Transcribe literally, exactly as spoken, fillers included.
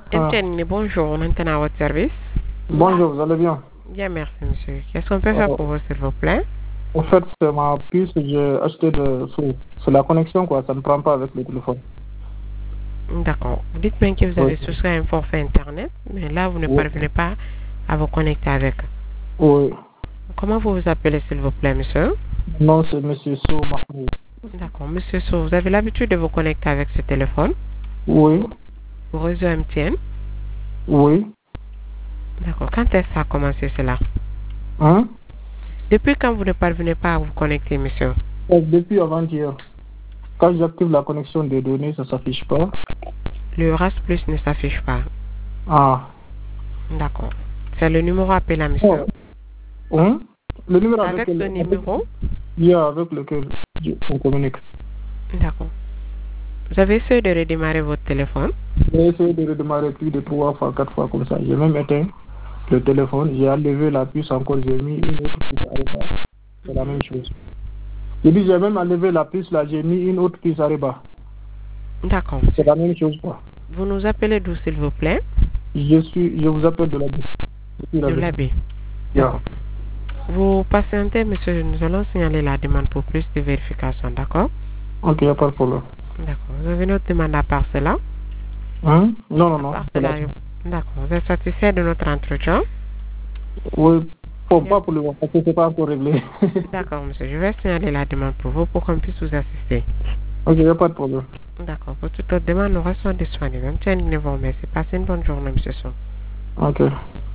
Ah, Etienne, bonjour, maintenant à votre service. bonjour, vous allez bien? Bien, merci, monsieur. Qu'est-ce qu'on peut faire Euh, pour vous, s'il vous plaît? en fait, c'est ma puce que j'ai acheté de sous. C'est la connexion, quoi. Ça ne prend pas avec le téléphone. D'accord. Vous dites bien que vous Oui. avez souscrit à un forfait Internet, mais là, vous ne Oui. parvenez pas à vous connecter avec. Oui. Comment vous vous appelez, s'il vous plaît, monsieur? Non, c'est Monsieur Sou Mahmoud. D'accord. Monsieur Sow, vous avez l'habitude de vous connecter avec ce téléphone, Oui. au réseau M T N. Oui. D'accord. Quand est-ce que ça a commencé, cela? Hein? Depuis quand vous ne parvenez pas à vous connecter, monsieur? Euh, Depuis avant-hier. Quand j'active la connexion des données, ça ne s'affiche pas. Le RAS Plus ne s'affiche pas. Ah. D'accord. C'est le numéro appelé à monsieur. Oh. Hein? Le numéro C'est avec, avec ce le- avec, numéro? yeah, avec lequel je- on communique. D'accord. Vous avez essayé de redémarrer votre téléphone? J'ai essayé de redémarrer plus de trois fois, quatre fois comme ça. J'ai même éteint le téléphone. J'ai enlevé la puce encore. J'ai mis une autre puce à repas. C'est la même chose. J'ai dit, j'ai même enlevé la puce là, j'ai mis une autre puce à repas. D'accord, C'est monsieur. la même chose, quoi. Vous nous appelez d'où, s'il vous plaît? Je suis, je vous appelle de la baie. Je suis la De baie. l'abbé. Yeah. D'accord. Vous patientez, monsieur, nous allons signaler la demande pour plus de vérification, d'accord? Ok, il n'y a pas de problème. D'accord. Vous avez notre demande à part cela? Hein? Non, non, À non. part C'est la cela, d'accord. Vous êtes satisfait de notre entretien? Oui. Bon, Bien. pas pour le moment, parce que c'est pas encore réglé. D'accord, monsieur. Je vais signaler la demande pour vous pour qu'on puisse vous assister. Ok, il n'y a pas de problème. D'accord. Pour toute autre demande, nous restons disponibles. Même si elle ne vous remercie. Passez une bonne journée, monsieur Son. Ok.